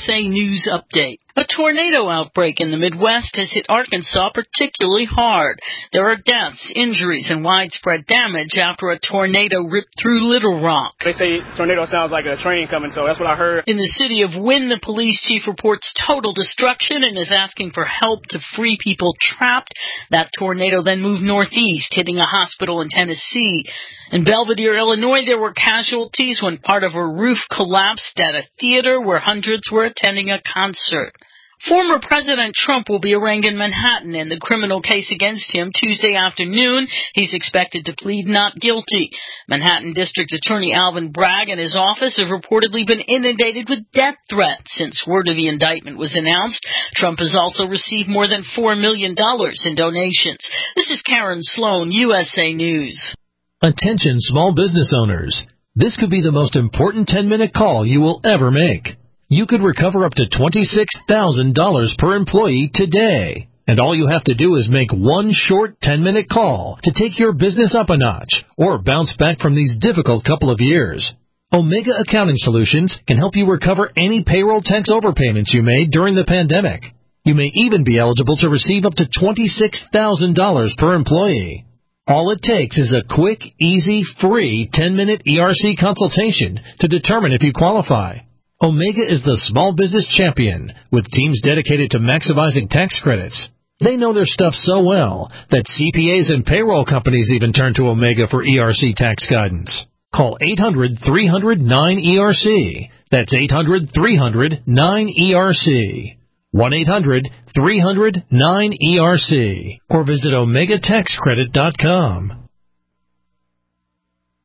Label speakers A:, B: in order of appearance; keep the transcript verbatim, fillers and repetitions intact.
A: S A News Update. A tornado outbreak in the Midwest has hit Arkansas particularly hard. There are deaths, injuries, and widespread damage after a tornado ripped through Little Rock.
B: They say tornado sounds like a train coming, so that's what I heard.
A: In the city of Wynn, the police chief reports total destruction and is asking for help to free people trapped. That tornado then moved northeast, hitting a hospital in Tennessee. In Belvidere, Illinois, there were casualties when part of a roof collapsed at a theater where hundreds were attending a concert. Former President Trump will be arraigned in Manhattan in the criminal case against him Tuesday afternoon. He's expected to plead not guilty. Manhattan District Attorney Alvin Bragg and his office have reportedly been inundated with death threats since word of the indictment was announced. Trump has also received more than four million dollars in donations. This is Karen Sloan, U S A News.
C: Attention small business owners. This could be the most important ten-minute call you will ever make. You could recover up to twenty-six thousand dollars per employee today. And all you have to do is make one short ten-minute call to take your business up a notch or bounce back from these difficult couple of years. Omega Accounting Solutions can help you recover any payroll tax overpayments you made during the pandemic. You may even be eligible to receive up to twenty-six thousand dollars per employee. All it takes is a quick, easy, free ten-minute E R C consultation to determine if you qualify. Omega is the small business champion with teams dedicated to maximizing tax credits. They know their stuff so well that C P As and payroll companies even turn to Omega for E R C tax guidance. Call eight hundred, three hundred, nine E R C. That's eight hundred, three hundred, nine E R C. one eight hundred, three hundred, nine E R C. Or visit omega tax credit dot com.